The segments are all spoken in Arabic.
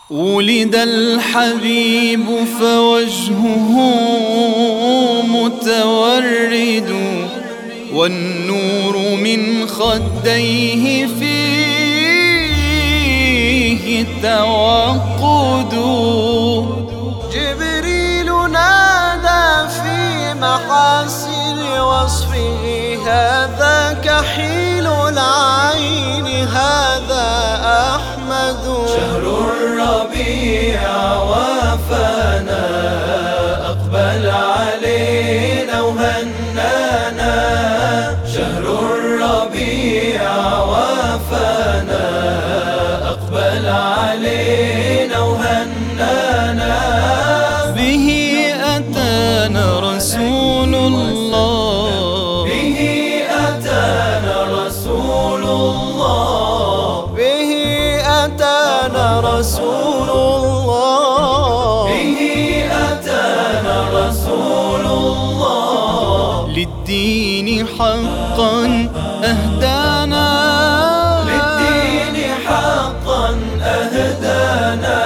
ولد الحبيب فوجهه متورد، والنور من خديه فيه توقد. جبريل نادى في محاسن وصفه: هذا كحيل العين، هذا أحمد. شهر الربيع وافانا، أقبل علينا وهنانا. شهر الربيع وافانا، أقبل علينا وهنانا. به أتانا رسول الله، به أتانا رسول الله، به أتانا رسول الله، به أتانا رسول الله. للدين حقا أهدانا، للدين حقا أهدانا.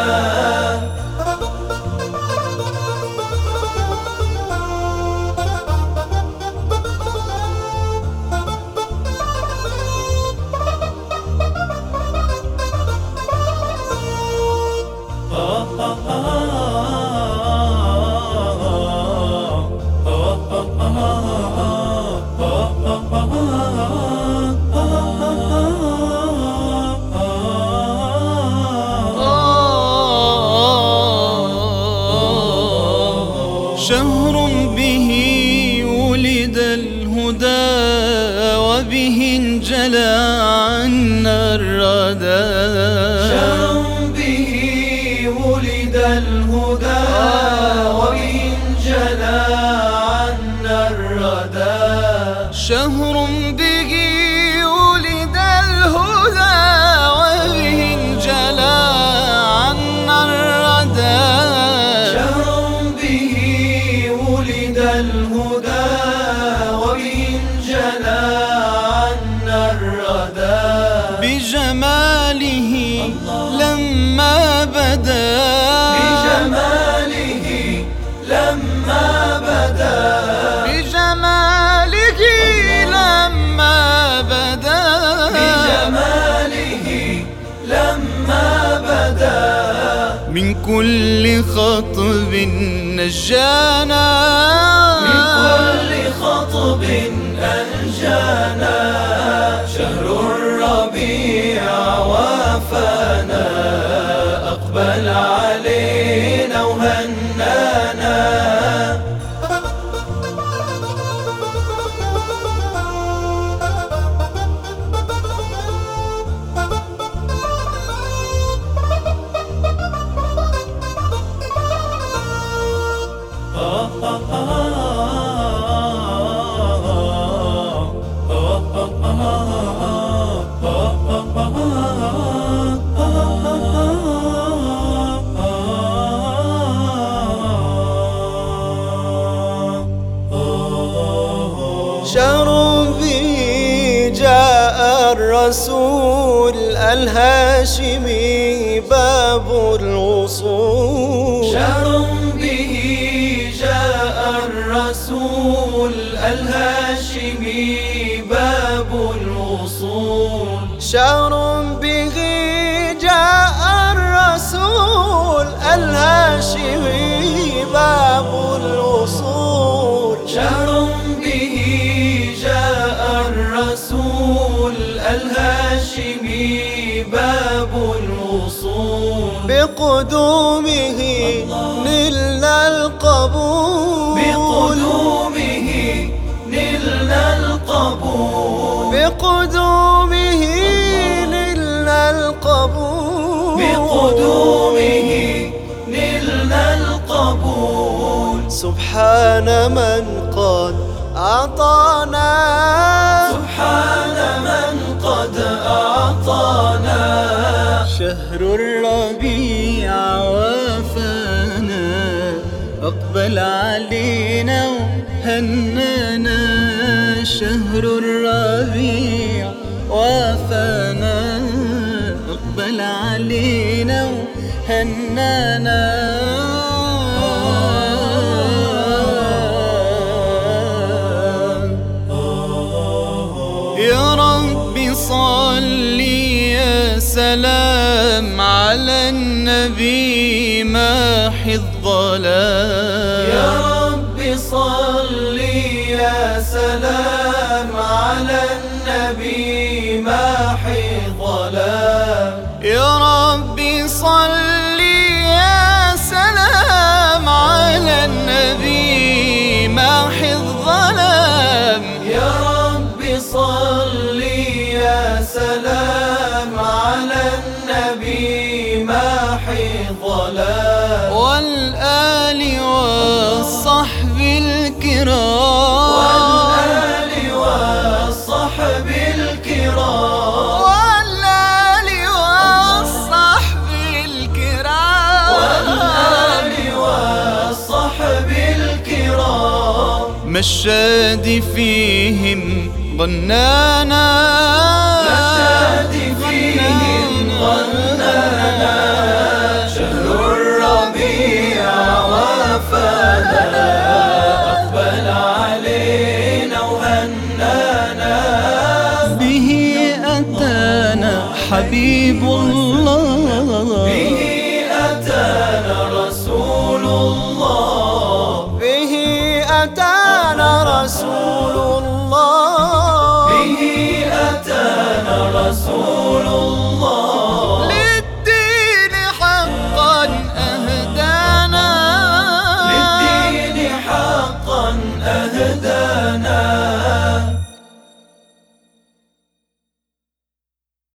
شهر به ولد الهدى، وبه انجلى عنا الردى. شهر به ولد الهدى، وبه انجلى عنا الردى. شهر به ولد الهدى، وبه انجلى عنا الردى. شهر به ولد الهدى، وبه انجلى عنا الردى. بجماله لما بدا، بجماله لما بدا، بجماله لما بدا، بجماله لما بدا. من كل خطب نجانا، من كل خطب أنجانا. شهر الربيع وافانا، أقبل علينا وهنانا. شهر به جاء الرسول الهاشمي باب الوصول. شهر به جاء الرسول الهاشمي باب الوصول. شهر به جاء الرسول الهاشمي باب الوصول. شهر به جاء الرسول الهاشمي باب الوصول. بقدومه نلنا القبول، بقدومه نلنا القبول. بقدومه نلنا القبول، بقدومه نلنا القبول. سبحان من قد أعطانا، سبحان من قد أعطانا. شهر الربيع وافانا، أقبل علينا وهنانا. شهر الربيع وافانا، أقبل علينا وهنانا. يا رب صل يا سلام على النبي ماحي الظلام. يا رب صل يا سلام على النبي ماحي الظلام. يا رب صل يا سلام على النبي ماحي الظلام. يا رب صل يا سلام على النبي ماحي الظلام. والآل والصحب الكرام. والآل والصحب الكرام. والآل والصحب الكرام. والآل والصحب الكرام. مشاد فيهم ظنانا. مشاد فيهم ظنانا. شهر الربيع وافانا. أقبل علينا وهنانا. به أتانا حبيب الله. به أتانا رسول الله. به أتانا رسول الله. به أتانا رسول